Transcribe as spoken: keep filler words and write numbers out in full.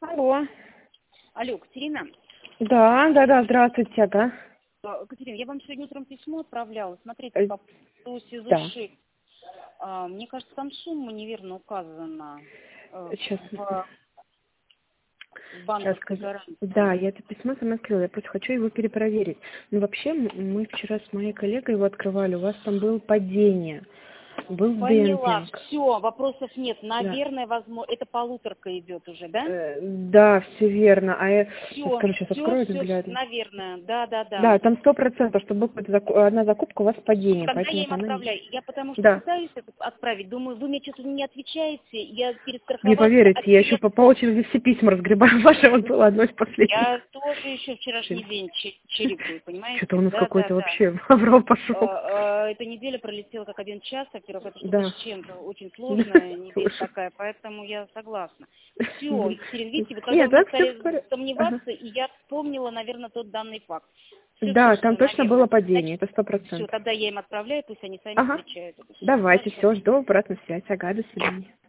Алло. Алло, Катерина. Да, да, да, здравствуйте, да. А, Катерина, я вам сегодня утром письмо отправляла. Смотрите, Э, по поводу Да, СИЗО-шесть. А, Мне кажется, там сумма неверно указана э, сейчас, в в сейчас банковской скажу. гарантии. Да, я это письмо сама открыла, я просто хочу его перепроверить. Но вообще м- мы вчера с моей коллегой его открывали, у вас там было падение, был Поняла. демпинг. Все, вопросов нет. Да, Наверное, возможно, это полуторка идет уже, да? Э, да, все верно. А я сейчас Все, скажу, сейчас все, открою все, наглядно. наверное. Да, да, да. Да, там сто процентов, что была какая-то заку- одна закупка, у вас падение, Тогда я поэтому им там они... отправляю. Я потому что Да. пытаюсь это отправить. Думаю, вы мне что-то не отвечаете. Я Не перестраховаться, поверите, а я еще теперь по, по очереди все письма разгребаю. Ваше вот было одно из последних. я тоже еще вчерашний день че- чередую, Что-то у понимаете? нас Да, да, какой-то да. вообще аврал Э, пошел. э, Эта неделя пролетела как один час, во-первых, это что-то Да. с чем-то очень Да, сложная неделя слушай. такая, поэтому я согласна. Все, Блин. Екатерина, видите, вы когда Нет, вы мне так все в стали порядке. Ага. сомневаться, и я вспомнила, наверное, тот данный факт. Все, все, Да, там все, точно было наверное. падение, Значит, это сто все, процентов. тогда я им отправляю, пусть они сами Ага. встречают это все. Давайте, Хорошо. все, жду обратную связь. Ага, до свидания.